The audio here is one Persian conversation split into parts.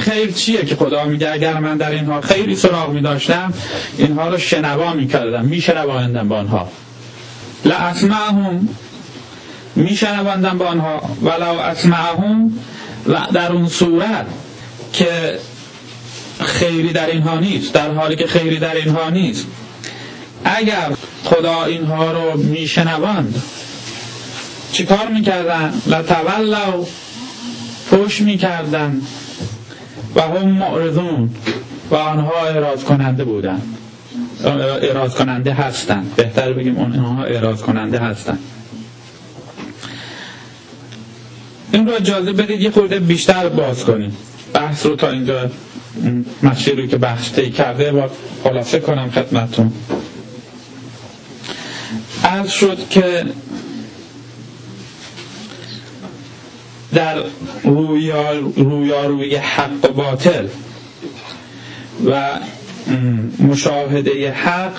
خیر چیه که خدا میگه اگر من در اینها خیری سراغ میداشتم اینها رو شنوا میکردم، میشنواندم با آنها. لاسمعهم، میشنواندم با آنها، ولو اسمعهم، و در اون صورت که خیری در اینها نیست، در حالی که خیری در اینها نیست. اگر خدا اینها رو میشنواند چی کار میکردن؟ لتولوا، پشت میکردن، و هم معرضون، و آنها اعراض کننده بودن، اعراض کننده هستن، بهتر بگیم آنها اعراض کننده هستن. این رو اجازه بدید یه خورده بیشتر باز کنیم بحث رو، تا اینجا مسیر رو که بحث طی کرده با خلاصه کنم خدمتتون. عرض شد که در رویارویی حق و باطل و مشاهده حق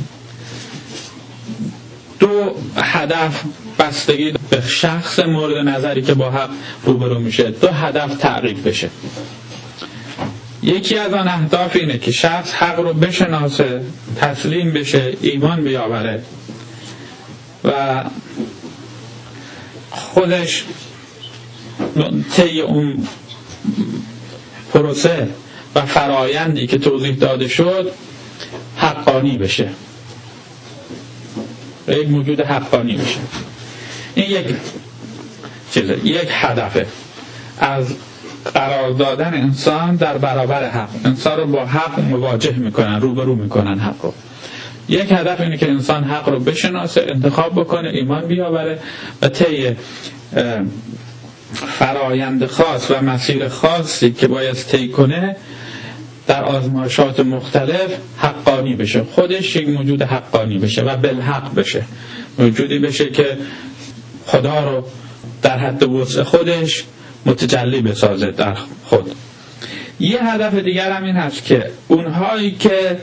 دو هدف بستگی به شخص مورد نظری که با حق روبرو میشه، دو هدف تعقیب بشه. یکی از آن اهداف اینه که شخص حق رو بشناسه، تسلیم بشه، ایمان بیاوره و خودش طی اون پروسه و فرایندی که توضیح داده شد حقانی بشه، یک موجود حقانی بشه. این یک هدفه از قرار دادن انسان در برابر حق. انسان رو با حق مواجه میکنن، روبرو میکنن حق رو. یک هدف اینه که انسان حق رو بشناسه، انتخاب بکنه، ایمان بیاوره و طی فرایند خاص و مسیر خاصی که باید طی کنه در آزمایشات مختلف حقانی بشه، خودش یک موجود حقانی بشه و بالحق بشه، موجودی بشه که خدا رو در حد وسع خودش متجلی بسازه در خود. یه هدف دیگر هم این هست که اونهایی که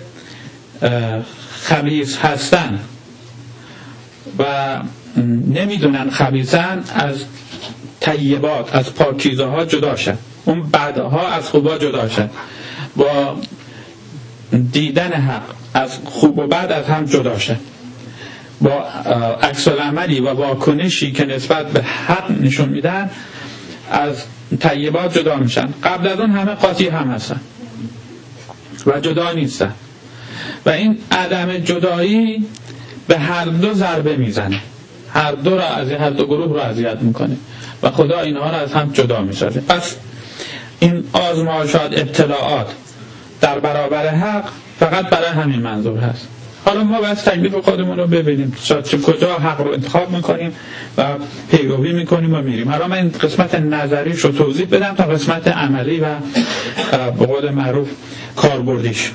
خبیث هستن و نمیدونن خبیثن از طیبات، از پاکیزه ها جدا شن، اون بدها از خوبا جدا شن، با دیدن حق از خوب و بد از هم جدا شن، با عکس العملی و واکنشی که نسبت به حق نشون میدن از طیبات جدا میشن. قبل از اون همه قاطی هم هستن و جدا نیستن و این عدم جدایی به هر دو ضربه میزنه، هر دو گروه رو اذیت میکنه و خدا اینها رو از هم جدا میسازه. پس این آزمایشات، ابتلاعات در برابر حق فقط برای همین منظور هست. حالا ما باید تکلیف خودمون رو ببینیم، کجا حق رو انتخاب میکنیم و پیروی میکنیم و میریم. حالا من این قسمت نظریش رو توضیح بدم تا قسمت عملی و به قول معروف کاربردیش.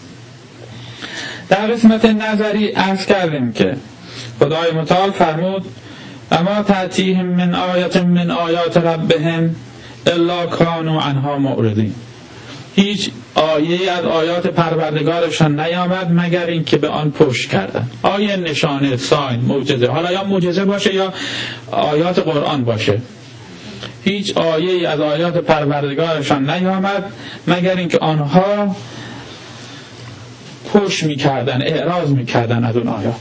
در قسمت نظری عرض کردیم که خدای متعال فرمود اما تأتیهم من آیت من آیات ربهم الا کانوا عنها معرضین. هیچ آیه از آیات پروردگارشان نیامد مگر این که به آن پشت کردن. آیه، نشانه، ساین، معجزه، حالا یا معجزه باشه یا آیات قرآن باشه، هیچ آیه از آیات پروردگارشان نیامد مگر این که آنها پشت میکردن، اعراض میکردن از اون آیات.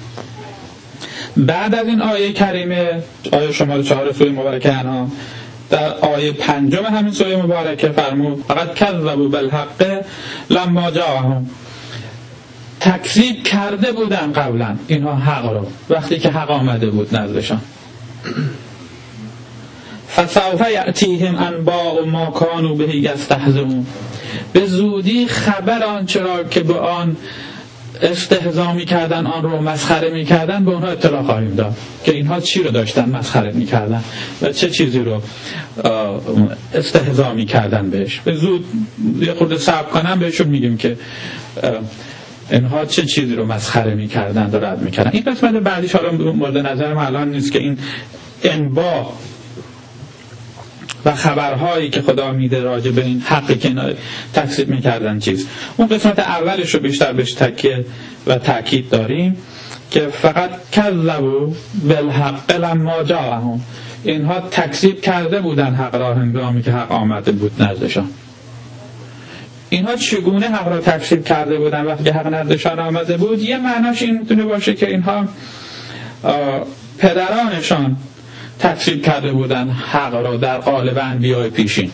بعد از این آیه کریمه، آیه شماره 4 سوره مبارکه انعام، در آیه 5 همین سوره مبارکه فرمود فقط کذبوا بالحق لما جاءهم. تکذیب کرده بودن قبلا اینها حق رو وقتی که حق آمده بود نزدشان. فسوف یأتیهم انباء ما کانوا به یستهزئون. به زودی خبر آنچه را که به آن استهزا می‌کردن، آن رو مسخره می‌کردن، به اونها اطلاع خواهیم داد که اینها چی رو داشتن مسخره می‌کردن و چه چیزی رو استهزا می‌کردن بهش. به زود یه خورده صبر کنم بهشون میگیم که اینها چه چیزی رو مسخره می‌کردن و رد می‌کردن. این قسمت بعدیش حالا مورد نظر من الان نیست که این انباء و خبرهایی که خدا میده راجع به این حقی که اینا تکذیب میکردن چیز. اون قسمت اولش رو بیشتر بهش تکیه و تاکید داریم که فقط کذبوا بالحق لما جاءهم. اینها تکذیب کرده بودن حق را هنگامی که حق آمده بود نزدشان. اینها چگونه حق را تکذیب کرده بودن وقتی حق نزدشان آمده بود. یه معناش این میتونه باشه که اینها پدرانشان تکذیب کرده بودن حق را در قالب انبیاء پیشین.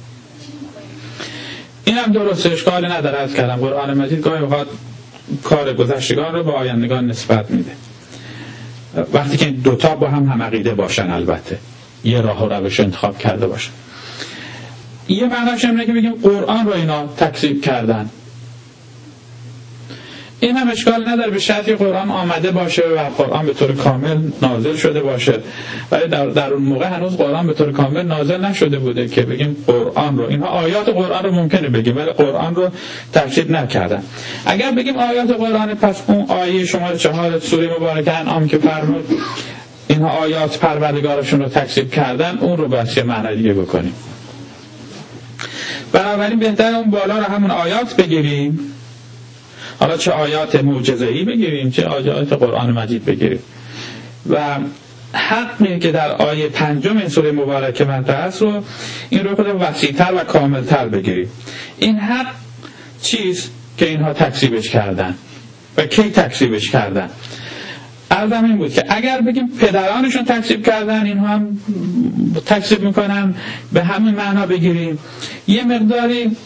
این هم درست، اشکال نداره. از کلام قرآن مجید گاهی اوقات کار گذشتگان رو با آیندگان نسبت میده، وقتی که دوتا با هم عقیده باشن، البته یه راه و روش انتخاب کرده باشن. یه معناش اینه که بگیم قرآن رو اینا تکذیب کردن. این هم اشکال نداره، به شرطی قرآن آمده باشه و قرآن به طور کامل نازل شده باشه، ولی در اون موقع هنوز قرآن به طور کامل نازل نشده بوده که بگیم قرآن رو، اینها آیات قرآن رو ممکنه بگیم ولی قرآن رو تکذیب نکردن. اگر بگیم آیات قرآن، پس اون آیه شماره 4 سوره مبارکه انعام که فرمود اینها آیات پروردگارشون رو تکذیب کردن، اون رو بس یه معنی دیگه بکنیم. بنابراین بهتر اون بالا رو همون آیات بگیریم، حالا چه آیات معجزه‌ای بگیریم چه آیات قرآن مجید بگیریم، و حقی که در آیه 5 این سوره مبارکه مطرح است رو این رو خود وسیع‌تر و کامل‌تر بگیریم. این حق چیست که اینها تکذیبش کردن و کی تکذیبش کردن؟ عرضم این بود که اگر بگیم پدرانشون تکذیب کردن، اینها هم تکذیب میکنن، به همین معنا بگیریم. یه مقداری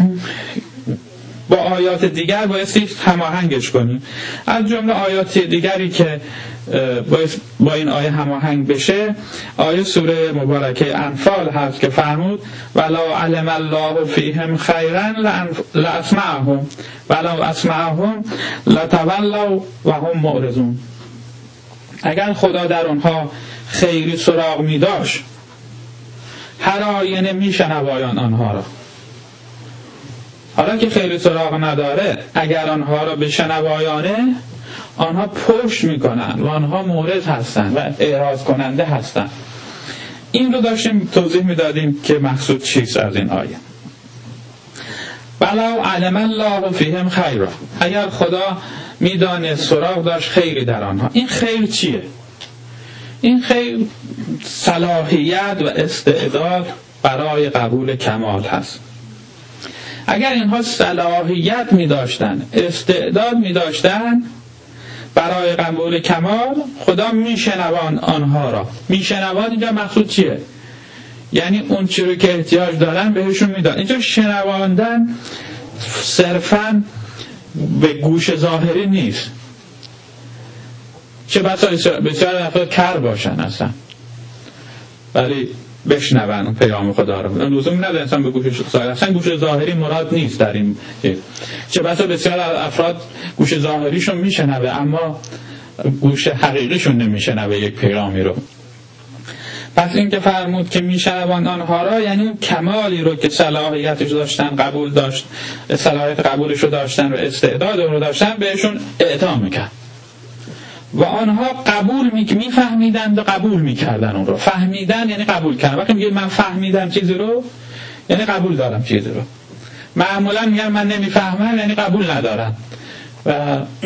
با آیات دیگر بایستی هماهنگش کنیم. از جمله آیات دیگری که با این آیه هماهنگ بشه، آیه سوره مبارکه انفال هست که فرمود ولو علم الله فیهم خیرا لاسمعهم ولو اسمعهم لتولوا وهم معرضون. اگر خدا در اونها خیری سراغ می داشت، هر آینه می شنوایان آنها را. حالا که خیری سراغ نداره، اگر آنها را بشنوایانه، آنها پشت می کنن و آنها معرض هستن و اعراض کننده هستن. این رو داشتیم توضیح می دادیم که مقصود چیست از این آیه. ولو علم الله فیهم خیرا، اگر خدا میدانه سراغ داشت خیری در آنها. این خیر چیه؟ این خیر صلاحیت و استعداد برای قبول کمال هست. اگر اینها صلاحیت می داشتن، استعداد می داشتن برای قبول کمال، خدا می شنوان آنها را. می شنوان اینجا مقصود چیه؟ یعنی اون چی رو که احتیاج دارن بهشون میدن. اینجا شنواندن صرفاً به گوش ظاهری نیست، چه بسا بسیار افراد کر باشن اصلا ولی بشنون پیام خدا رو. لزوم نداره انسان به گوش ظاهری، اصلا گوش ظاهری مراد نیست در این. چه بسا بسیار افراد گوش ظاهریشون میشنوه اما گوش حقیقیشون نمیشنوه یک پیامی رو. پس این که فرمود که میشنوان آنها را، یعنی اون کمالی رو که صلاحیتش داشتن، قبول داشت، صلاحیت قبولش رو داشتن و استعداد رو داشتن، بهشون اعطا میکرد و آنها قبول میفهمیدند و قبول میکردن اون رو. فهمیدن یعنی قبول کردن. وقتی میگه من فهمیدم چیزی رو یعنی قبول دارم چیزی رو. معمولا میگن من نمیفهمم یعنی قبول ندارم. و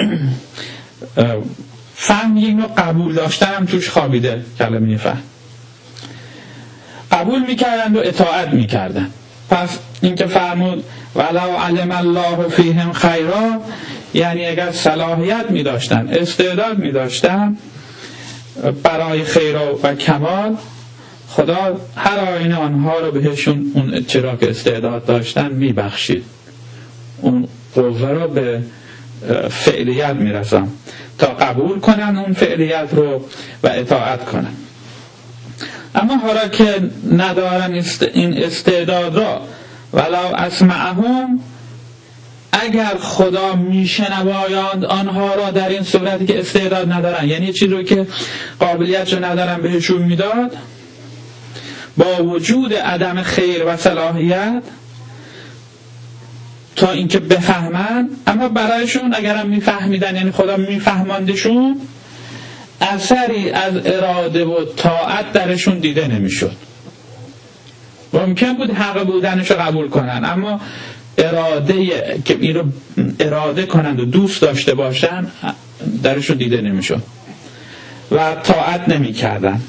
فهم یک نوع قبول داشتن هم توش خوابیده. کلمه فهم قبول میکردند و اطاعت میکردند. پس این که فرمود ولو علم الله فیهم خیرا، یعنی اگر صلاحیت میداشتن، استعداد میداشتن برای خیر و کمال، خدا هر آینه آنها رو بهشون اون چرا که استعداد داشتن میبخشید، اون قوه رو به فعلیت میرسن تا قبول کنن اون فعلیت رو و اطاعت کنن. اما حالا که ندارن این استعداد را، ولو اسمعهم، اگر خدا میشنوایند آنها را در این صورتی که استعداد ندارن، یعنی چیزی رو که قابلیت رو ندارن بهشون میداد، با وجود عدم خیر و صلاحیت تا اینکه بفهمن، اما برایشون اگرم میفهمیدن یعنی خدا میفهماندشون، اثری از اراده و طاعت درشون دیده نمیشد. ممکن بود حق بودنش رو قبول کنن اما اراده که این رو اراده کنند و دوست داشته باشن درشون دیده نمیشد و طاعت نمی کردن،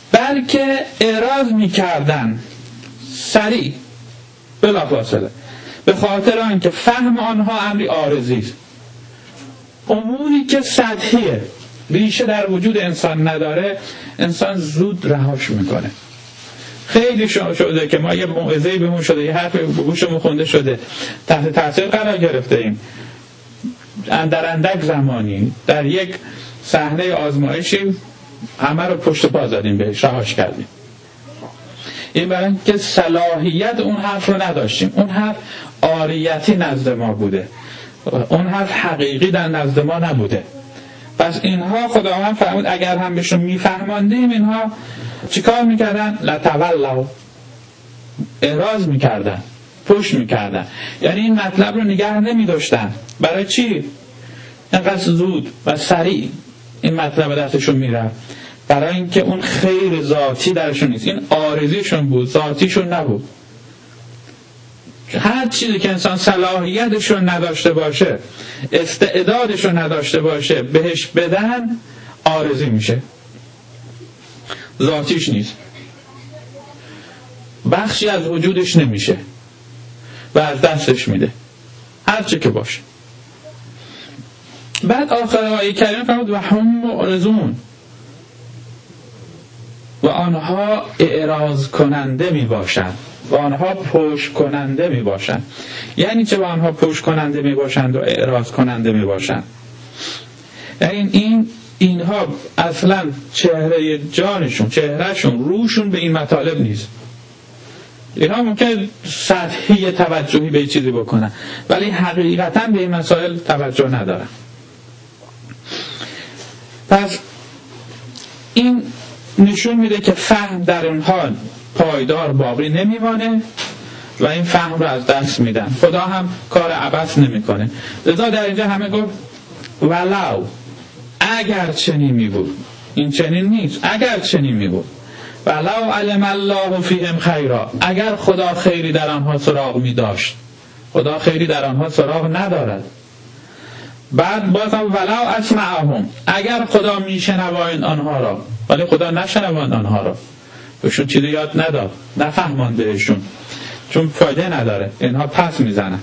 بلکه اعراض می کردن سریع بلافاصله. به خاطر آنکه فهم آنها امری عارضی است. اموری که سطحیه، ریشه در وجود انسان نداره، انسان زود رهاش میکنه. خیلی شده که ما یه موعظه‌ای بهمون شده، یه حرف به گوشمون خونده شده، تحت تاثیر قرار گرفته ایم، در اندک زمانی در یک صحنه آزمایشی همه رو پشت پا زدیم، بهش رهاش کردیم. این برای اینکه صلاحیت اون حرف رو نداشتیم. اون حرف عاریتی نزد ما بوده، اون حرف حقیقی در نزد ما نبوده. پس اینها خداوند فرمود اگر هم بهشون میفهماندیم، اینها چیکار میکردن؟ لتولوا، اعراض میکردن، پشت میکردن. یعنی این مطلب رو نگه نمیداشتن. برای چی؟ اینقدر زود و سریع این مطلب دستشون میره. برای اینکه اون خیر ذاتی درشون نیست، این عارضیشون بود، ذاتیشون نبود. هر چیزی که انسان صلاحیتشون نداشته باشه، استعدادشون نداشته باشه بهش بدن، عارضی میشه، ذاتیش نیست، بخشی از وجودش نمیشه و از دستش میده هر چی که باشه. بعد آخر آیه کریمه فرمود و هم معرضون، و آنها اعراض کننده می باشند و آنها پشت کننده می باشند. یعنی چه؟ و آنها پشت کننده می باشند و اعراض کننده می باشند. یعنی اینها اصلا چهره جانشون، چهرهشون، روشون به این مطالب نیست. اینها ممکن سطحی توجهی به چیزی بکنن ولی حقیقتا به این مسائل توجه ندارن. پس این نشون میده که فهم در اونها پایدار باقی نمیمانه و این فهم رو از دست میدن. خدا هم کار عبث نمیکنه. لذا در اینجا همه گفت ولو، اگر چنین میبود. این چنین نیست، اگر چنین میبود. ولو علم الله فیهم خیرا، اگر خدا خیری در آنها سراغ میداشت. خدا خیری در آنها سراغ ندارد. بعد بازم ولو اسمعهم، اگر خدا میشنواند آنها را، ولی خدا نشنواند آنها را، بهشون چیزی یاد نداد، نفهماند بهشون، چون فایده نداره، اینها پس میزنن.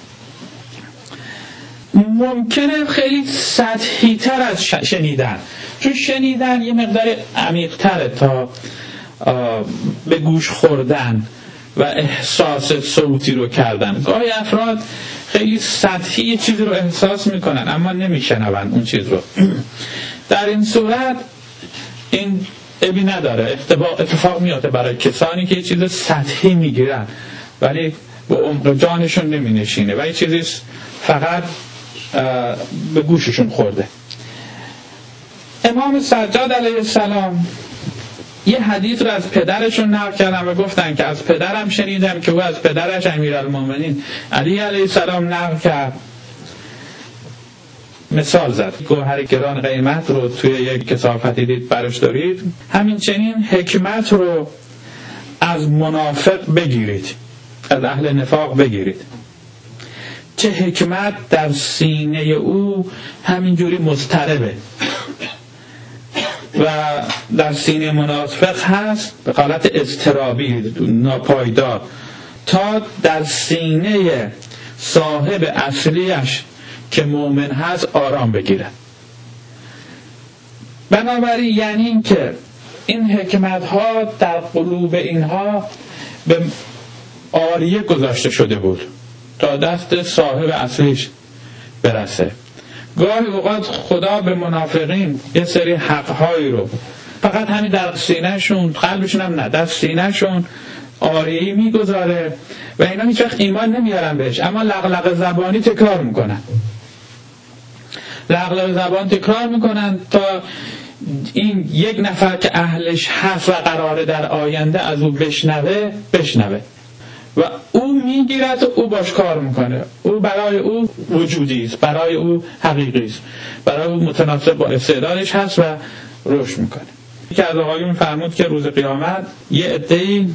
ممکنه خیلی سطحی تر از شنیدن، چون شنیدن یه مقدار عمیق تره تا به گوش خوردن و احساس صوتی رو کردن. گاهی افراد خیلی سطحی یه چیزی رو احساس میکنن اما نمیشنون اون چیز رو. در این صورت این ابی نداره، اتفاق میاته برای کسانی که یه چیز سطحی میگیرن ولی به عمق جانشون نمینشینه و یه چیزی فقط به گوششون خورده. امام سجاد علیه السلام یه حدیث رو از پدرشون نقل کردن و گفتن که از پدرم شنیدم که او از پدرش امیرالمومنین علی علیه السلام نقل کرد. مثال زد، گوهر گران قیمت رو توی یک کثافتی دید برش دارید، همین چنین حکمت رو از منافق بگیرید، از اهل نفاق بگیرید. چه حکمت در سینه او همینجوری مضطربه و در سینه منافق هست به حالت اضطرابی ناپایدار، تا در سینه صاحب اصلیش که مؤمن هست آرام بگیره. بنابراین یعنی این که این حکمت ها در قلوب اینها به عاریه گذاشته شده بود تا دست صاحب اصلیش برسه. گاهی اوقات خدا به منافقین یه سری حقهایی رو فقط همین در سینه‌شون، قلبشون هم نه، در سینه‌شون عاریه‌ای میگذاره و اینا هیچ وقت ایمان نمیارن بهش، اما لغلق زبانی تکرار میکنن، لغلق زبان تکرار میکنن تا این یک نفر که اهلش هست و قراره در آینده از او بشنوه و او میگیرد و او باش کار میکنه. او برای او وجودی است، برای او حقیقی است، برای او متناسب با استعدادش هست و رشد میکنه. یکی از آقایون فرمود که روز قیامت یه عده‌ای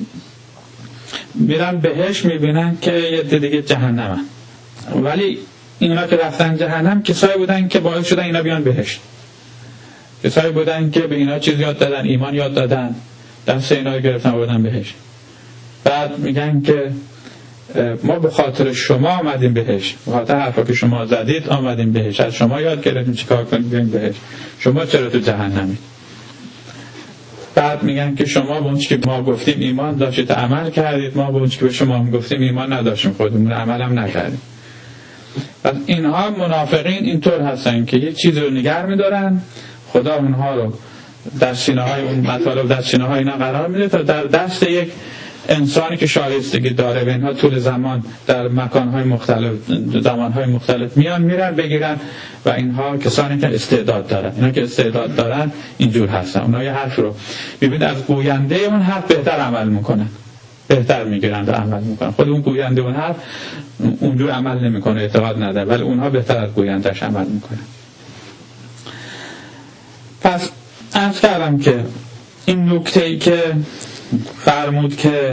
میرن بهشت، میبینن که یه عده دیگه جهنمن، ولی اینا که رفتن جهنم کسایی بودن که باعث شدن اینا بیان بهشت، کسایی بودن که به اینا چیز یاد دادن، ایمان یاد دادن، دست اینا رو گرفتن و بردن بهشت. بعد میگن که ما به خاطر شما آمدیم بهش، به خاطر حرفا که شما زدید آمدیم بهش، از شما یاد گرفتیم چیکار کنیم بریم بهش، شما چرا تو جهنمید؟ بعد میگن که شما به اون چیزی که ما گفتیم ایمان داشتید عمل کردید، ما به اون چیزی که به شما گفتیم ایمان نداشتیم خودمون عمل هم نکردیم. پس اینها منافقین اینطور هستن که یک چیزی رو نگه می‌دارن، خدا اونها رو در سینه‌های اون مطالب در سینه‌های اینا قرار میده تا در دست یک انسانی که شایستگی داره و اینها طول زمان در مکان‌های مختلف زمان‌های مختلف میرن بگیرن و اینها کسانی که استعداد دارن، اینا که استعداد دارن اینجور هستن. اونها یه حرف رو ببینید از گوینده اون حرف بهتر عمل میکنن، بهتر میگیرن و عمل میکنن. خود اون گوینده اون حرف اونجور عمل نمیکنه، اعتقاد نداره، ولی اونها بهتر از گوینده‌اش عمل میکنن. پس عرض کردم که این نکته‌ای که فرمود که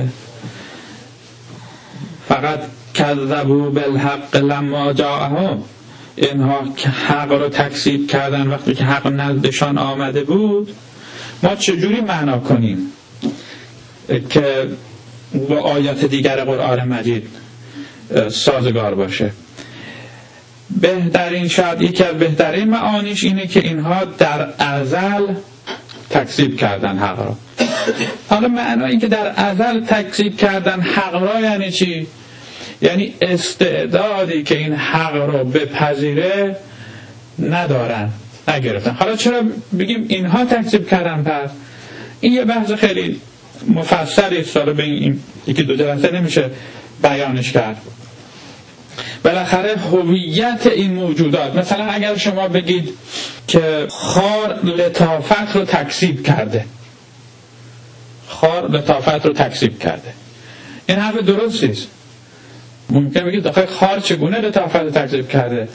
فقط کذبوا بالحق لما جاءهم، اینها که حق رو تکذیب کردن وقتی که حق نزدشان آمده بود، ما چجوری معنا کنیم که با آیات دیگر قرآن مجید سازگار باشه؟ بهترین، شاید یکی از بهترین معانیش اینه که اینها در ازل تکذیب کردن حق را. حالا معنایی که در ازل تکذیب کردن حق را یعنی چی؟ یعنی استعدادی که این حق را بپذیره ندارن، نگرفتن. حالا چرا بگیم اینها تکذیب کردن؟ پس این یه بحث خیلی مفصلی است، به این یکی دو جلسه نمیشه بیانش کرد. بالاخره هویت این موجودات، مثلا اگر شما بگید که خار لطافت رو تکذیب کرده، خار لطافت رو تکذیب کرده، این حرف درستی است. ممکن بگید آخه خار چگونه لطافت رو تکذیب کرده؟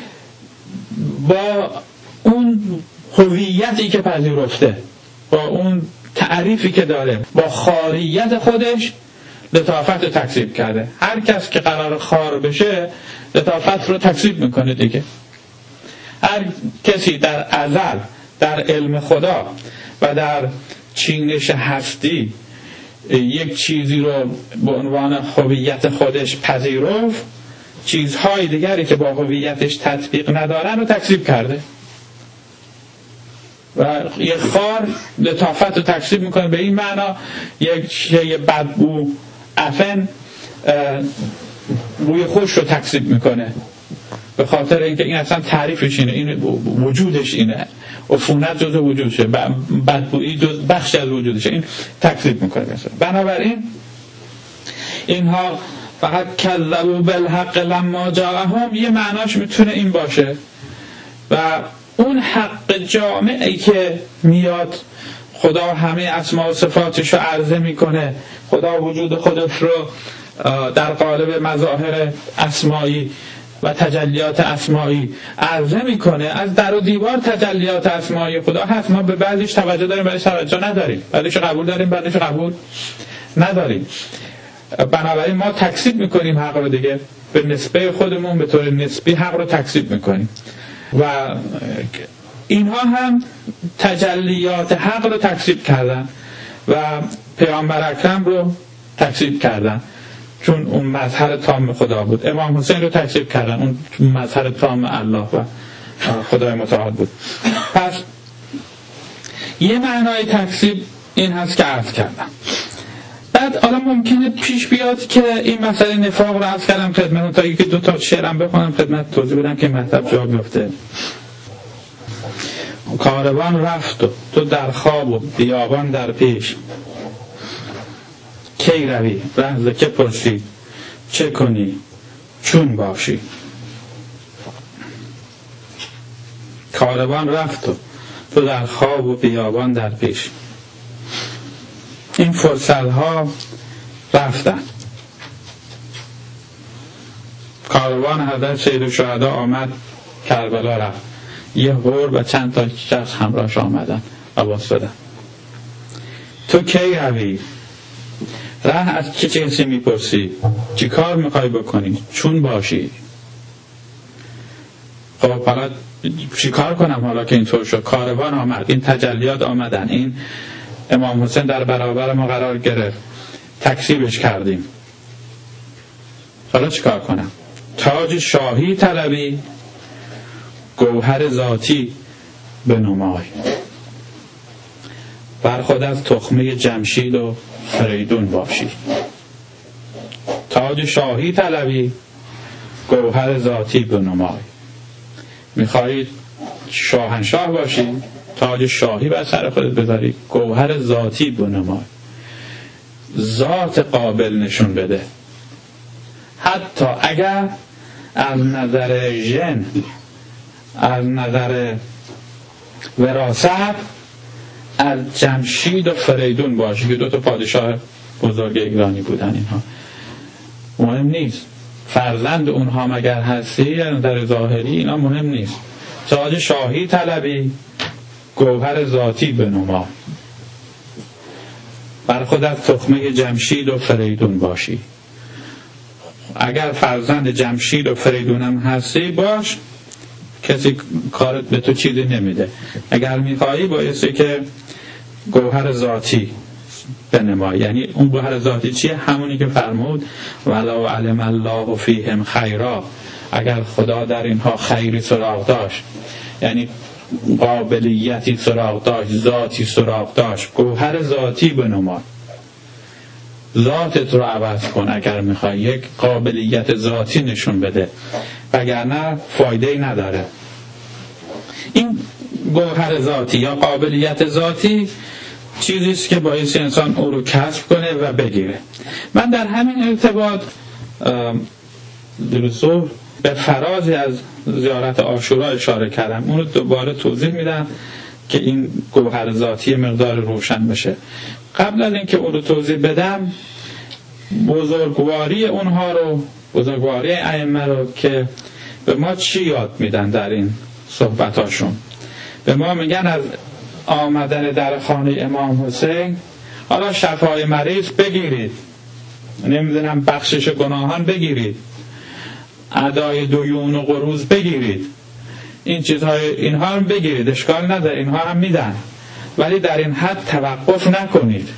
با اون هویتی که پذیرفته، با اون تعریفی که داره، با خاریت خودش لطافت رو تکذیب کرده. هر کس که قرار خار بشه لطافت رو تکذیب میکنه دیگه. هر کسی در ازل در علم خدا و در چینش هستی یک چیزی رو به عنوان هویت خودش پذیرفت، چیزهای دیگری که با هویتش تطبیق ندارن رو تکذیب کرده. و یک خار لطافت رو تکذیب میکنه به این معنا یک شیء بدبو عفن روی خوش رو تکذیب میکنه، به خاطر اینکه این اصلا تعریفش اینه، این وجودش اینه، عفونت جزء وجودشه، بدبویی جزء بخش از وجودشه، این تکذیب میکنه. بنابراین اینها فقط کذبوا بالحق لما جاءهم یه معناش میتونه این باشه و اون حق جامعی که میاد خدا همه اسما و صفاتش رو عرضه میکنه، خدا وجود خودش رو در قالب مظاهر اسمایی و تجلیات اسمایی عرضه میکنه. از در و دیوار تجلیات اسمایی خدا هست، ما به بعضیش توجه داریم بعضیش توجه نداریم، بعضیش قبول داریم بعضیش قبول نداریم. بنابراین ما تکذیب میکنیم حق رو دیگه، به نسبه خودمون به طور نسبی حق رو تکذیب میکنیم و اینها هم تجلیات حق رو تکذیب کردن و پیامبر اکرم رو تکذیب کردن چون اون مظهر تام خدا بود. امام حسین رو تکذیب کردن، اون مظهر تام الله و خدای متعال بود. پس یه معنای تکذیب این هست که عرض کردم. بعد حالا ممکنه پیش بیاد که این مسئله نفاق رو عرض کردم خدمتتون، تا یکی دو تا شعرم بخونم خدمت توضیح بدم که مطلب جا بیفته. کاروان رفت و تو در خواب و بیابان در پیش، کی روی رهز که پرسی، چه کنی چون باشی. کاروان رفت و تو در خواب و بیابان در پیش، این فرصت‌ها رفتن. کاروان حضرت سید الشهدا آمد کربلا رفت، یه هور و چند تا شخص همراهش آمدن و واسطدن. تو کی روی ره از چه چیزی میپرسی، چی کار میخوای بکنی چون باشی. خب حالا چی کار کنم حالا که اینطور شد؟ کاروان آمد، این تجلیات آمدن، این امام حسین در برابر ما قرار گرفت، تکذیبش کردیم. حالا چیکار کنم؟ تاج شاهی طلبی، گوهر ذاتی بنمای. بر خود از تخمه جمشید و فریدون باشی. تاج شاهی طلبی، گوهر ذاتی بنمای. میخواهید شاهنشاه باشی، تاج شاهی بر سر خودت بذاری، گوهر ذاتی بنمای. ذات قابل نشون بده. حتی اگر از نظر ژن، از نظر وراثت از جمشید و فریدون باشی که 2 پادشاه بزرگ ایرانی بودن. اینها مهم نیست. فرزند اونها مگر هستی از نظر ظاهری، اینا مهم نیست. تاج شاهی طلبی، گوهر ذاتی بنما. بر خود از تخمه جمشید و فریدون باشی. اگر فرزند جمشید و فریدون هم هستی باش، کسی کارت به تو چیزی نمیده. اگر میخوایی بایستی که گوهر ذاتی بنما. یعنی اون گوهر ذاتی چیه؟ همونی که فرمود ولو علم الله فیهم خیرا، اگر خدا در اینها خیری سراغ داشت، یعنی قابلیتی سراغ داشت، ذاتی سراغ داشت، گوهر ذاتی بنما. ذاتت رو عوض کن اگر میخوای، یک قابلیت ذاتی نشون بده، وگرنه فایده‌ای نداره. این گوهر ذاتی یا قابلیت ذاتی چیزیست که باعث انسان او رو کسب کنه و بگیره. من در همین ارتباط درسو به فرازی از زیارت عاشورا اشاره کردم، اون رو دوباره توضیح میدم که این گوهر ذاتی مقدار روشن بشه. قبل از اینکه اون رو توضیح بدم، بزرگواری اونها رو، بزرگواری ائمه رو که به ما چی یاد میدن در این صحبتاشون. به ما میگن از آمدن در خانه امام حسین، حالا شفای مریض بگیرید، نمیدونم بخشش گناهان بگیرید، ادای دیون و قروض بگیرید، این چیزهای اینها هم بگیرید، اشکال نداره، اینها هم میدن، ولی در این حد توقف نکنید.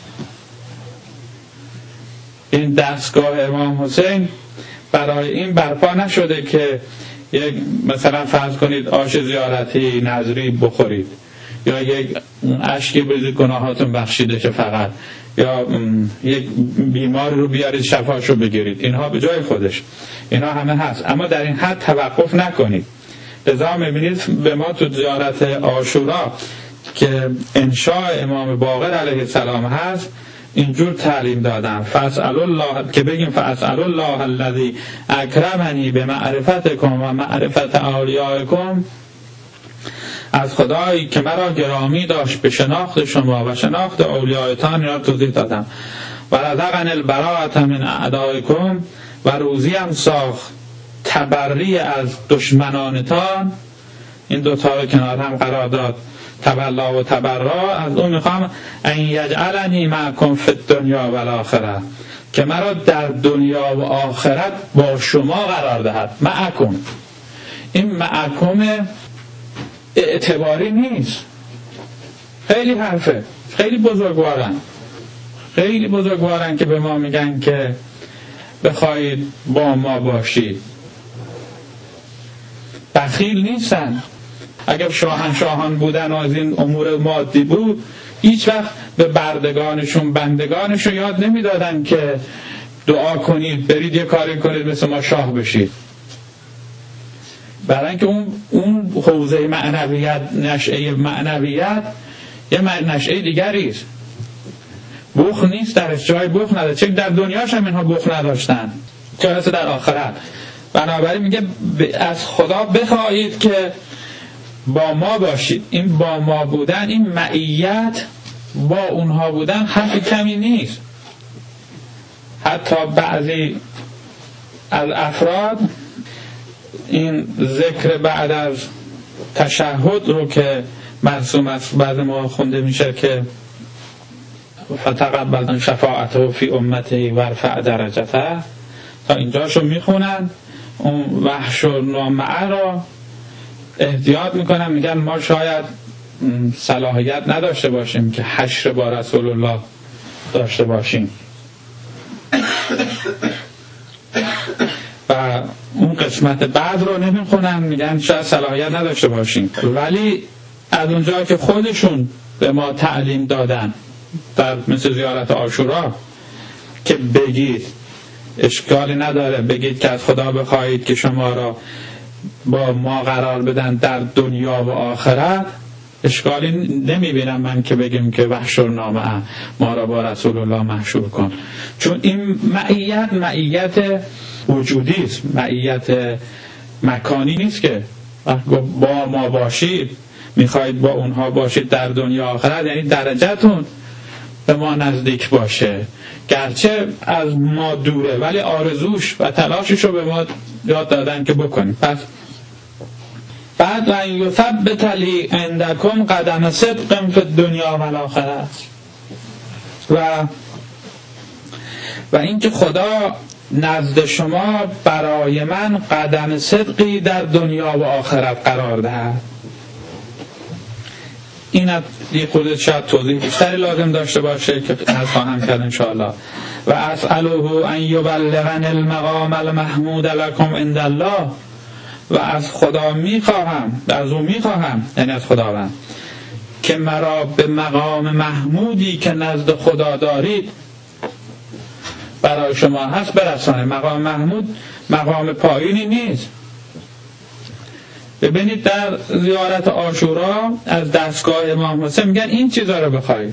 این دستگاه امام حسین برای این برپا نشده که یک مثلا فرض کنید آش زیارتی نظری بخورید، یا یک اشکی بریزید گناهاتون بخشیده شه فقط، یا یک بیمار رو بیارید شفاش رو بگیرید. اینها به جای خودش، اینها همه هست، اما در این حد توقف نکنید. لذا می‌بینید به ما تو زیارت عاشورا که انشاء امام باقر علیه السلام هست، اینجور تعلیم دادن فاسأل الله، که بگیم فاسأل الله الذی اکرمنی بمعرفتکم و معرفت اولیائکم، از خدایی که مرا گرامی داشت به شناخت شما و شناخت اولیایتان، را توضیح دادم. و رزقنی البراءة من اعدائکم، و روزیم ساخت تبری از دشمنانتان. این دوتا رو کنار هم قرار داد، تبلا و تبرا. از اون میخوام ان یجعلنی معکم فی الدنیا و الاخره، که مرا در دنیا و آخرت با شما قرار دهد. معکم، این معکم اعتباری نیست، خیلی حرفه، خیلی بزرگوارن که به ما میگن که بخواید با ما باشید. بخیل نیستن. اگر شاهنشاهان بودن و از این امور مادی بود، هیچ وقت به بردگانشون، بندگانشون یاد نمیدادن که دعا کنید، برید یه کاری کنید مثل ما شاه بشید. برای اینکه اون حوزه معنویت، نشأه معنویت یه نشأه دیگری است. بخل نیست درش، جای بخل نداره، چه در دنیاش هم اینها بخل نداشتن، چه هست در آخرت. بنابراین میگه از خدا بخواهید که با ما باشید. این با ما بودن، این معیت با اونها بودن حرف کمی نیست. حتی بعضی از افراد این ذکر بعد از تشهد رو که مرسوم است بعد ما خونده میشه که فتقبل شفاعته فی امته و رفع درجته، تا اینجاشو میخونن، اون وحش و نامعه را احتیاط میکنن، میگن ما شاید صلاحیت نداشته باشیم که حشر با رسول الله داشته باشیم. و اون قسمت بعد رو نمیخونن، میگن شاید صلاحیت نداشته باشیم، ولی از اونجا که خودشون به ما تعلیم دادن در مثل زیارت عاشورا که بگید اشکالی نداره، بگید که از خدا بخواهید که شما را با ما قرار بدن در دنیا و آخرت، اشکالی نمیبینم من که بگیم که وحشرنامه ما را با رسول الله محشور کن، چون این معیت وجودی است، معیت مکانی نیست که با ما باشید میخواید با اونها باشید در دنیا آخرت، یعنی درجتون به ما نزدیک باشه، گرچه از ما دوره ولی آرزوش و تلاشش رو به ما یاد دادن که بکنیم. پس بعد و یثبت لی عندکم قدم صدق فی الدنیا و الاخره، و اینکه خدا نزد شما برای من قدم صدقی در دنیا و آخرت قرار دهد. این یه خورده شاید توضیح بیشتری لازم داشته باشه که از خواهم کرد انشاءالله. و اسأله ان یبلغنی المقام المحمود لکم عند الله، و از خدا میخواهم، از او میخواهم، یعنی از خداوند، که مرا به مقام محمودی که نزد خدا دارید برای شما هست برسانه. مقام محمود مقام پایینی نیست. ببینید در زیارت عاشورا از دستگاه امام حسین میگن این چیزا رو بخواید.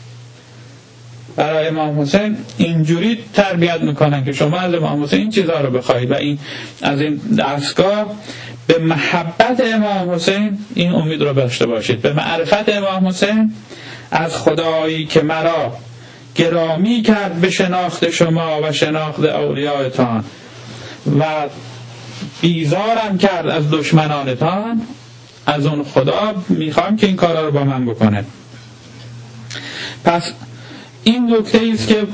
برای امام حسین اینجوری تربیت میکنن که شما از امام حسین این چیزا رو بخواید، و این از این دستگاه به محبت امام حسین این امید رو داشته باشید، به معرفت امام حسین از خدایی که مرا گرامی کرد به شناخت شما و شناخت اولیایتان و بیزارم کرد از دشمنانتان، از اون خدا میخوام که این کارا رو با من بکنه. پس این نکته ایست که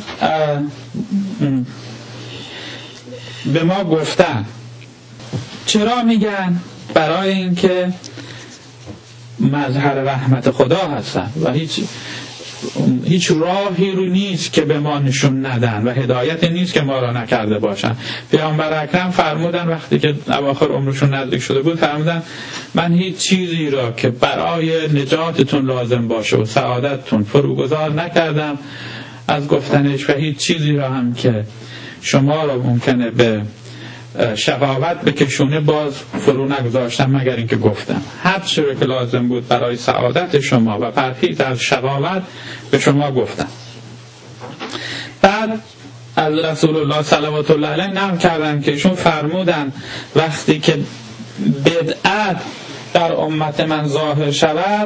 به ما گفتن. چرا میگن؟ برای اینکه مظهر رحمت خدا هستن و هیچ راهی رو نیست که به ما نشون ندن و هدایت نیست که ما را نکرده باشن. پیامبر اکرم فرمودن وقتی که اواخر عمرشون نزدیک شده بود، فرمودن من هیچ چیزی را که برای نجاتتون لازم باشه و سعادتتون فروگذار نکردم از گفتنش، و هیچ چیزی را هم که شما را ممکنه به شقاوت بکشونه باز فرو نگذاشتم مگر اینکه گفتم. هر چیزی که لازم بود برای سعادت شما و پرهیز از شقاوت به شما گفتم. بعد از رسول الله صلوات الله علیه نقل کردن که ایشون فرمودن وقتی که بدعت در امت من ظاهر شود،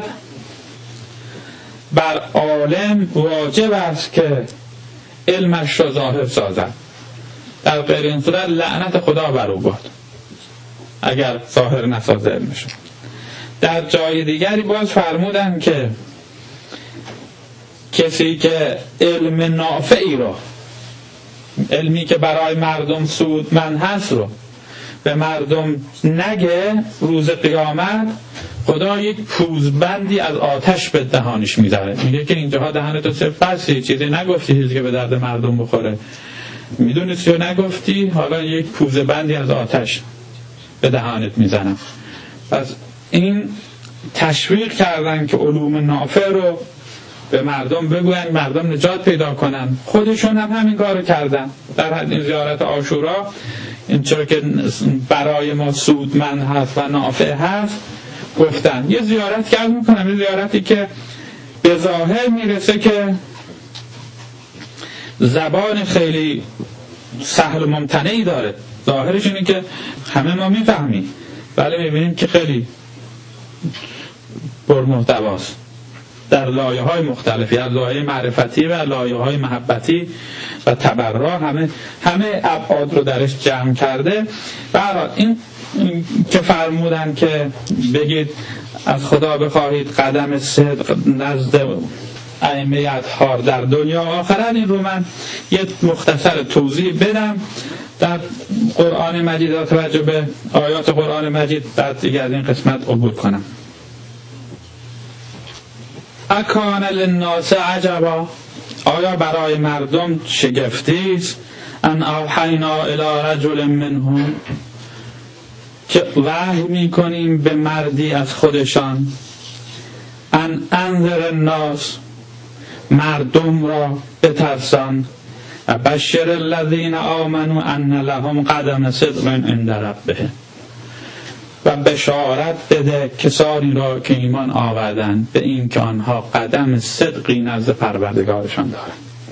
بر عالم واجب است که علمش را ظاهر سازد، در غیر این صورت لعنت خدا بر او باد اگر ظاهر نسازه علمش. در جای دیگری باز فرمودن که کسی که علم نافعی رو، علمی که برای مردم سودمند هست رو به مردم نگه، روز قیامت خدا یک پوزبندی از آتش به دهانش میذاره. میگه که اینجاها دهانتو صرف بستی، چیزی نگفتی چیزی که به درد مردم بخوره، میدونستی و نگفتی، حالا یک پوزبندی از آتش به دهانت میزنم. پس این تشویق کردن که علوم نافع رو به مردم بگوین، مردم نجات پیدا کنن. خودشون هم همین کارو کردن در این زیارت عاشورا. اینطور که برای ما سودمند هست و نافع هست گفتن. یه زیارت که میکنم، یه زیارتی که به ظاهر میرسه که زبان خیلی سهل و ممتنعی داره، ظاهرش اینه که همه ما میفهمیم، ولی میبینیم که خیلی پرمحتواست در لایه‌های مختلفی، از لایه معرفتی و لایه‌های محبتی و تبرع، همه ابعاد رو درش جمع کرده. برای این که فرمودن که بگید از خدا بخواهید قدم صدق نزد ائمه اطهار در دنیا و آخرت، این رو من یه مختصر توضیح بدم در قرآن مجید و توجه به آیات قرآن مجید، بعد دیگه از این قسمت عبور کنم. اکان للناس عجبا، آیا برای مردم شگفتی است ان اوحینا الی رجل منهم، که وحی میکنیم به مردی از خودشان، ان انذر الناس، مردم را بترسان، و بشر الذین آمنوا ان لهم قدم صدق عند ربهم، و بشارت بده کسانی را که ایمان آوردند به این که آنها قدم صدقی نزد پروردگارشان دارند.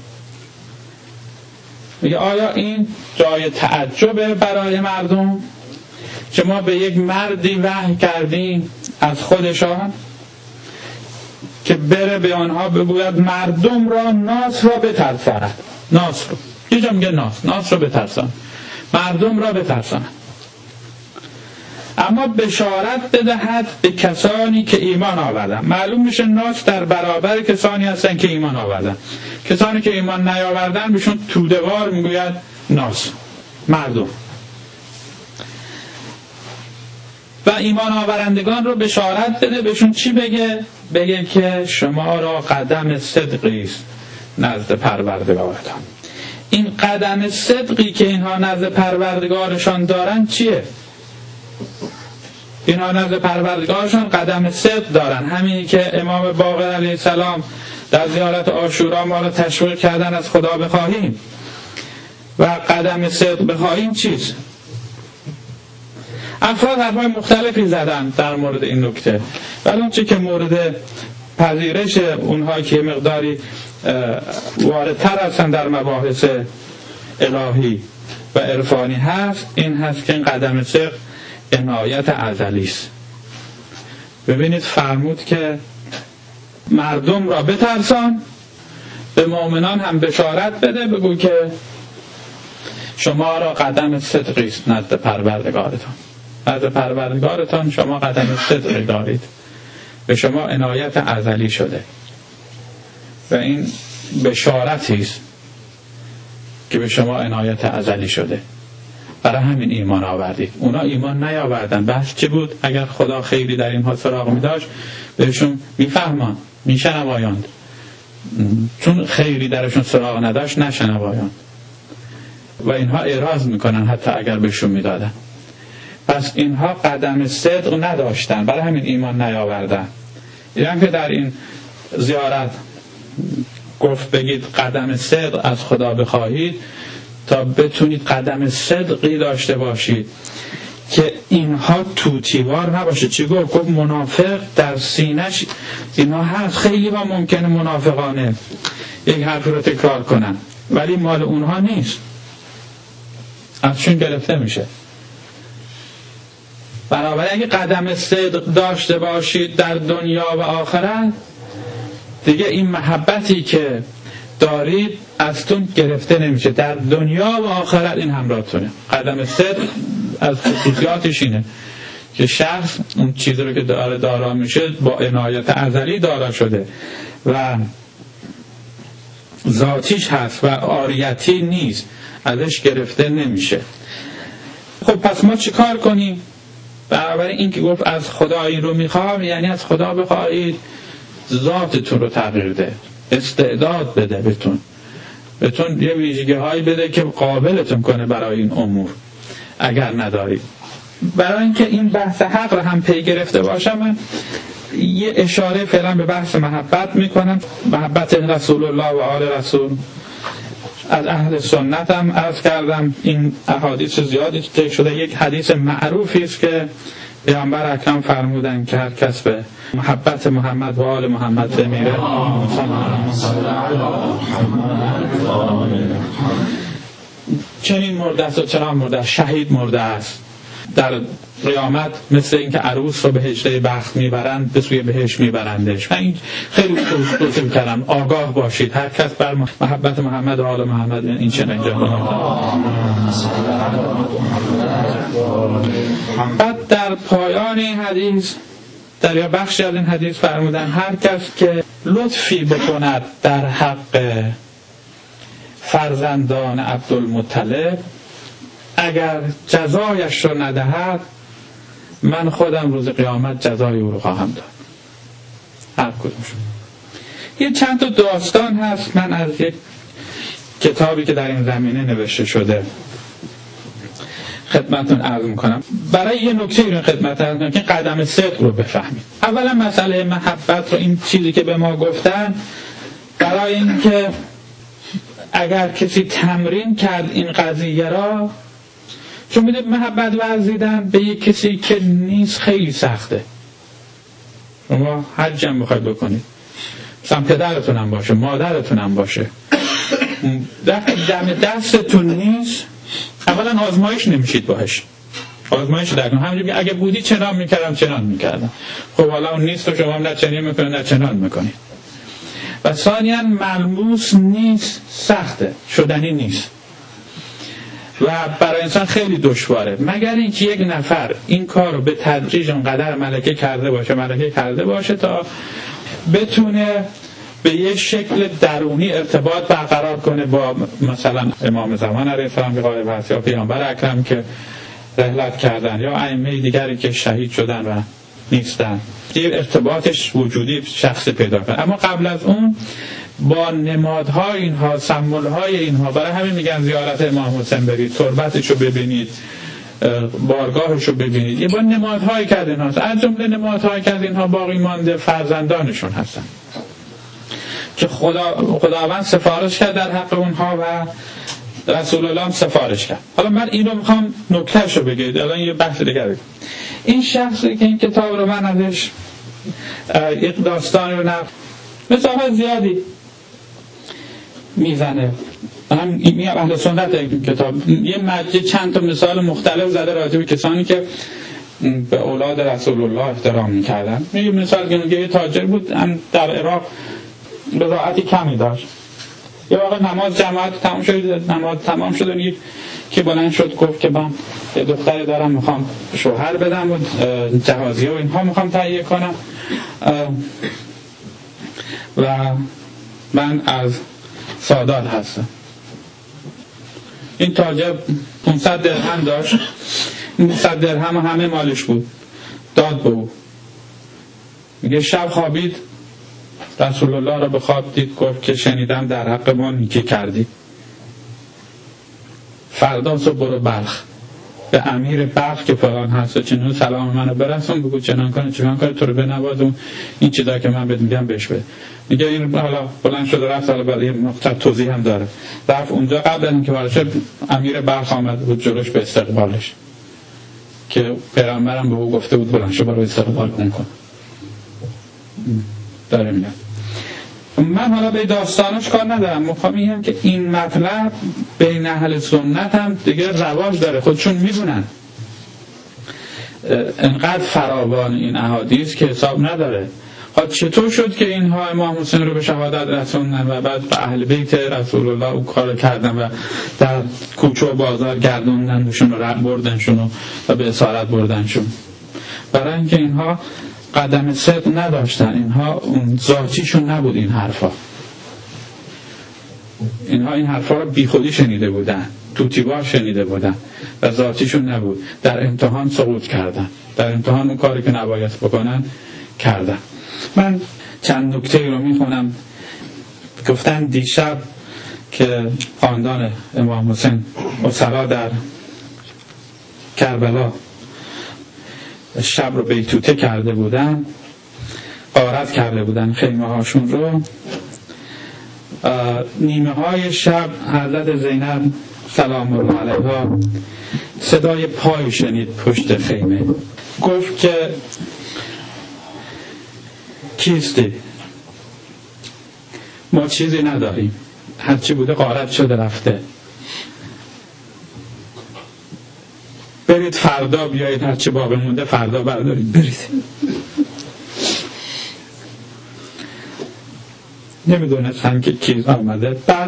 میگه آیا این جای تعجبه برای مردم که ما به یک مردی وحی کردیم از خودشان که بره به آنها بگوید مردم را ناس را بترساند. ناس رو یه جا میگه ناس رو بترساند، مردم را بترساند، اما بشارت بدهد به کسانی که ایمان آوردن. معلوم میشه ناس در برابر کسانی هستن که ایمان آوردن. کسانی که ایمان نیاوردن بهشون توده‌وار میگوید ناس، مردم. و ایمان آورندگان رو بشارت بده، بهشون چی بگه؟ بگه که شما را قدم صدقی است نزد پروردگارتان. این قدم صدقی که اینها نزد پروردگارشان دارن چیه؟ اینها نزد پروردگارشان قدم صدق دارن، همینی که امام باقر علیه السلام در زیارت عاشورا ما را تشویق کردن از خدا بخواهیم. و قدم صدق بخواهیم چیست؟ افراد حرفای مختلفی زدن در مورد این نکته، ولی اون چی که مورد پذیرش اونها که مقداری واردتر هستن در مباحث الهی و عرفانی هست، این هست که این قدم صدق عنایت ازلی است. ببینید فرمود که مردم را بترسان، به مؤمنان هم بشارت بده، بگو که شما را قدم صدقی است نزد پروردگارتان. نزد پروردگارتان شما قدم صدقی دارید، به شما عنایت ازلی شده و این بشارتی است که به شما عنایت ازلی شده. برای همین ایمان آوردید. اونا ایمان نیاوردن. بحث چی بود؟ اگر خدا خیری در اینها سراغ می داشت بهشون میفهمان، میشنوایاند. چون خیری درشون سراغ نداشت نشنوایاند و اینها اعراض میکنن حتی اگر بهشون میدادن. پس اینها قدم صدق نداشتن، برای همین ایمان نیاوردن. یعنی که در این زیارت گفت بگید قدم صدق از خدا بخواهید تا بتونید قدم صدقی داشته باشید که اینها توتیوار نباشه. چی گفت منافق در سینه‌اش اینها هست. خیلی ها ممکنه منافقانه یک حرف رو تکرار کنن ولی مال اونها نیست، ازشون گرفته میشه. بنابراین اگه قدم صدق داشته باشید در دنیا و آخرت، دیگه این محبتی که دارید ازتون گرفته نمیشه. در دنیا و آخرت این همراهتونه. قدم صدق از خصوصیاتش اینه که شخص اون چیزی رو که دارا میشه با عنایت ازلی دارا شده و ذاتیش هست و عاریتی نیست، ازش گرفته نمیشه. خب پس ما چی کار کنیم؟ بنابراین این که گفت از خدا این رو میخوام، یعنی از خدا بخواهید ذاتتون رو تغییر ده، استعداد بده بهتون یه ویژگی هایی بده که قابلتون کنه برای این امور اگر ندارید. برای اینکه این بحث حق رو هم پی گرفته باشم، من یه اشاره فعلا به بحث محبت میکنم. محبت رسول الله و آل رسول. از اهل سنت هم عرض کردم این احادیث زیادی ذکر شده. یک حدیث معروفی است که پیامبر اکرم فرمودن که هر کس به محبت محمد و آل محمد بمیره چنین مرده است و چنان مرده است، شهید مرده است. در قیامت مثل اینکه عروس رو به حجره بخت میبرند به سوی بهشت میبرندش. من این خیلی توصیه کردم آگاه باشید، هر کس بر محبت محمد و آل محمد این چنین اینجا بعد در پایان این حدیث در یا بخشی از این حدیث فرمودن هر کس که لطفی بکند در حق فرزندان عبدالمطلب اگر جزایش رو ندهد من خودم روز قیامت جزای او رو خواهم داد. هر کدومشون. یه چند تا داستان هست من از یک کتابی که در این زمینه نوشته شده خدمتتون عرض میکنم. برای یه نکته این خدمت عرض میکنم که قدم صدق رو بفهمید. اولا مسئله محبت رو، این چیزی که به ما گفتن، برای اینکه اگر کسی تمرین کرد این قضیه را، چون میدونید محبت ورزیدن به یک کسی که نیست خیلی سخته. شما حج هم بخواید بکنید، مثلا پدرتون هم باشه، مادرتون هم باشه، دم دستتون نیست، اولا آزمایش نمیشید باهاش. آزمایش در کنم همونجوری که اگه بودی چنان میکردم. خب حالا اون نیست و شما هم نه چنین میکنید نه چنان میکنید. و ثانیاً ملموس نیست، سخته، شدنی نیست و برای انسان خیلی دشواره، مگر اینکه یک نفر این کار رو به تدریج اونقدر ملکه کرده باشه تا بتونه به یک شکل درونی ارتباط برقرار کنه با مثلا امام زمان علیه السلام غایب هست یا پیامبر اکرم که رحلت کردن یا ائمه دیگری که شهید شدن و نیستن، یه ارتباطش وجودی شخص پیدا کنه. اما قبل از اون با نمادهای اینها، سمبولهای اینها، برای همین میگن زیارت امام حسین برید، تربتش رو ببینید، بارگاهش رو ببینید، یه با نمادهای که از اینها هست. از جمله نمادهای که از اینها باقی مانده فرزندانشون هستن که خداوند سفارش کرد در حق اونها و رسول الله هم سفارش کرد. حالا من اینو میخوام نکتهش رو بگید، الان یه بحث دیگه بگید. این شخصی که این کتاب رو من ازش یک داستان رو مثال زیادی میزنه، هم اهل سنت این کتاب یه چند تا مثال مختلف زده راجع به کسانی که به اولاد رسول الله احترام میکردن. یه مثال که یه تاجر بود در عراق، بضاعتی کمی داشت، یه واقع نماز جماعت تمام شد و که بلند شد گفت که من یه دختری دارم میخوام شوهر بدم و جهازیه و اینها میخوام تهیه کنم و من از سادات هستم. این تاجر 500 درهم داشت، 500 درهم همه مالش بود، داد به او. میگه شب خوابید، رسول الله را به خواب دید، گفت که شنیدم در حق ما نیکی کردی، فردا صبح برو بلخ به امیر بلخ که فلان هست و چنین سلام منو برسون، بگو چنان کنه تو رو بنوازم، این چیزا که من بهت میگم بهش بده. میگه این حالا بلند شد رفت، حالا بعد یه نقطه توضیح هم داره. رفت اونجا، قبل از اینکه وارد شد امیر بلخ آمد بود جلوش به استقبالش که پیغمبرم به او گفته بود بلند شو برو استقبال کن. داره میگه من حالا به داستانش کار ندارم، میخوام میگم که این مطلب بین اهل سنت هم دیگه رواج داره، خودشون میدونن انقدر فراوان این احادیث که حساب نداره. خب چطور شد که اینها امام حسین رو به شهادت رسوندن و بعد به اهل بیت رسول الله اون کار کردن و در کوچه و بازار گردوندنشون و بردنشون و به اسارت بردنشون؟ برای اینکه اینها قدم صدق نداشتن، اینها اون ذاتیشون نبود، این حرفا این حرفا رو بی خودی شنیده بودن، توتیوار شنیده بودن و ذاتیشون نبود. در امتحان سقوط کردن، در امتحان اون کاری که نباید بکنن کردن. من چند نکته رو میخونم. گفتن دیشب که خاندان امام حسین اسرا در کربلا شب رو بیتوته کرده بودن، غارت کرده بودن خیمه هاشون رو. نیمه های شب حضرت زینب سلام الله علیها صدای پای شنید پشت خیمه. گفت که کیستی؟ ما چیزی نداریم، هرچی بوده غارت شده رفته، برید فردا بیایید، هرچی باقی مونده فردا بردارید برید. نمیدونستن که چیز آمده. بعد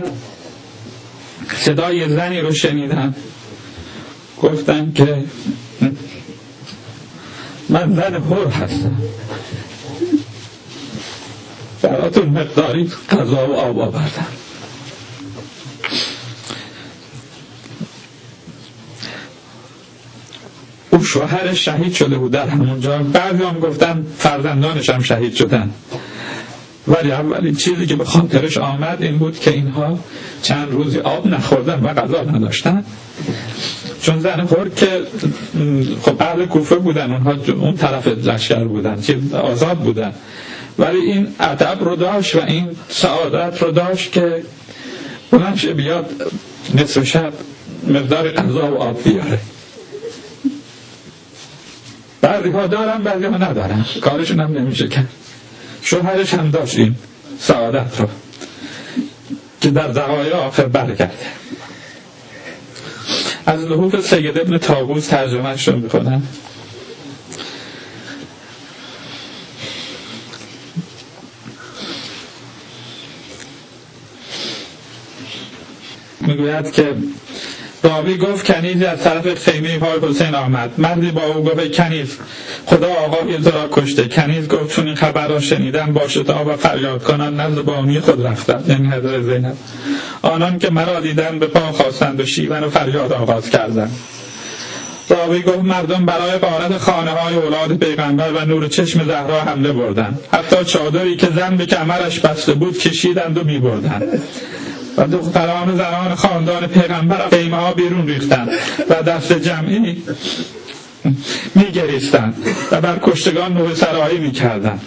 صدای زنی رو شنیدن، گفتن که من زن هر هستم، براتون مقداری غذا و آب آوردم. او شوهرش شهید شده بود در همونجا، بعضی هم گفتن فرزندانش هم شهید شدن ولی اولین چیزی که به خاطرش آمد این بود که اینها چند روزی آب نخوردن و غذا نداشتن. چون زن خور که خب اهل کوفه بودن، اونها اون طرف لشکر بودن که آزاد بودن، ولی این ادب رو داشت و این سعادت رو داشت که بلنش بیاد نصف شب مقدار غذا و آب بیاره. بعضی ها دارن بعضی ها ندارن، کارشون هم نمیشه کرد. شوهرش هم داشت این سعادت رو که در دقایق آخر برگرده. از لحوف سید ابن طاووس ترجمهش رو میکنم. میگوید که راوی گفت کنیزی از طرف خیمه پای حسین آمد. مردی با او گفت کنیز خدا آقای تو را کشته. کنیز گفت چون این خبر را شنیدم با شتاب و فریاد کنان نزد بانی خود رفتم، یعنی حضرت زینب. آنان که مرا دیدن به پا خواستند و شیون و فریاد آغاز کردند. راوی گفت مردم برای غارت خانه های اولاد پیغمبر و نور چشم زهرا حمله بردند. حتی چادری که زن به کمرش بسته بود کشیدند و می بردند و دختران زنان خاندان پیغمبر خیمه ها بیرون ریختند و دست جمعی می گریستند و بر کشتگان نوح سرایی می کردند.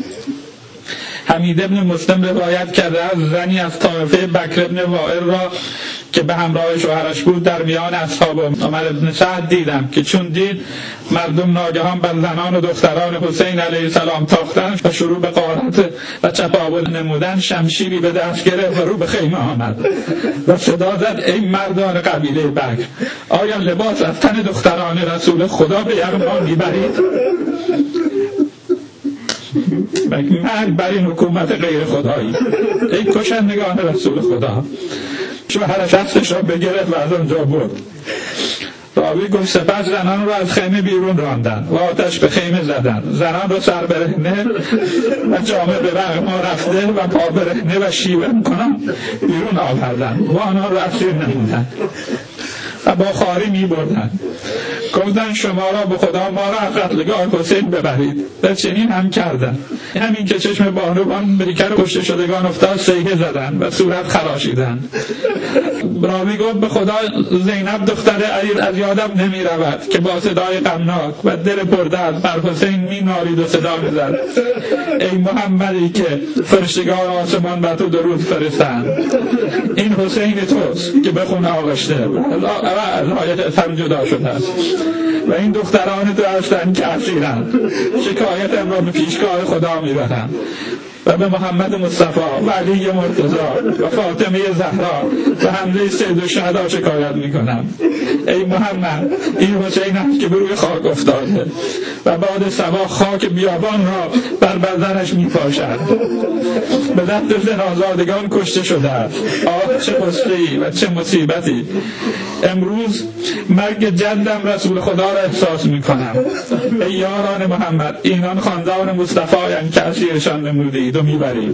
حمید ابن مسلم روایت کرده از زنی از طائفه بکر ابن وائل را که به همراه شوهرش بود در میان اصحاب عمر ابن سعد دیدم که چون دید مردم ناگهان بر زنان و دختران حسین علیه السلام تاختند و شروع به غارت و چپاول نمودن، شمشیری به دست گرفت و رو به خیمه آمد و صدا زد ای مردان قبیله بکر، آیا لباس از تن دختران رسول خدا به یغما میبرید؟ مرگ بر این حکومت غیر خدایی، ای کشندگان رسول خدا. شوهرش دستش را بگرفت و از آنجا برد. راوی گفت سپس زنان را از خیمه بیرون راندند و آتش به خیمه زدند. زنان را سر برهنه و جامه به رغما رفته و پا برهنه و شیوه کنان بیرون آوردند و آنها را اسیر نمودند و با خواری می بردند. گفتند شما را به خدا ما را از قتلگاه حسین ببرید و چنین هم کردند. همین که چشم بانوان بریکر کشته شدگان افتاد صیحه زدند و صورت خراشیدند. راوی گفت به خدا زینب دختر علی از یادم نمی رود که با صدای غمناک و دل پردرد بر حسین می نالید و صدا می زد ای محمدی که فرشتگان آسمان بر تو درود فرستند، این حسین توست که به خون آغشته و از حایت هم جدا شده است و این دختران تو هستند که اسیرند. شکایتم را به پیشگاه خدا میبرم و به محمد مصطفی و علی مرتضی و فاطمه زهرا و حمزه سید الشهدا شکایت میکنم. ای محمد این حسین است که به روی خاک افتاده و باد صبا خاک بیابان را بر بدنش میپاشد. به دست زنازادگان کشته شده است. آه چه غصه‌ای و چه مصیبتی. امروز مرگ جدم رسول خدا را احساس میکنم. ای یاران محمد اینان خاندان مصطفی هستند که اسیرشان نمودید و میبرید.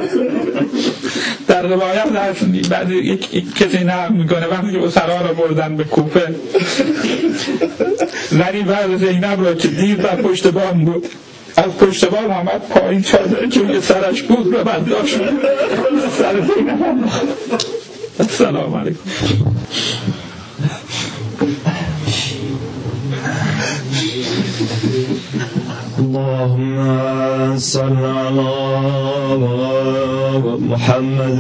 در روایت هست بعد یک کسی نقل میکنه وقتی که اسرا را بردن به کوفه، زنی بعد زینب را که دید بر پشت بام بود از پشت بام آمد پایین، چادر که روی سرش بود رو برداشت سر زینب انداخت. السلام علیکم. اللهم صل على محمد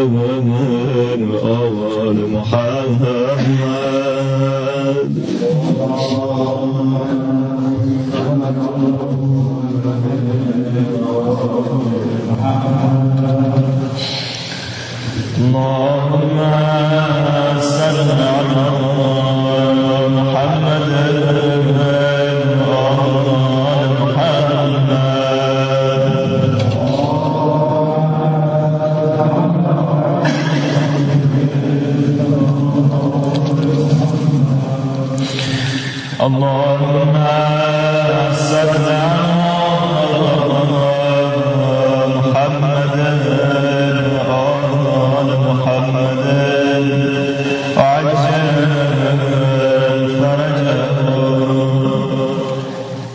وآل محمد. اللهم صل على محمد اللهم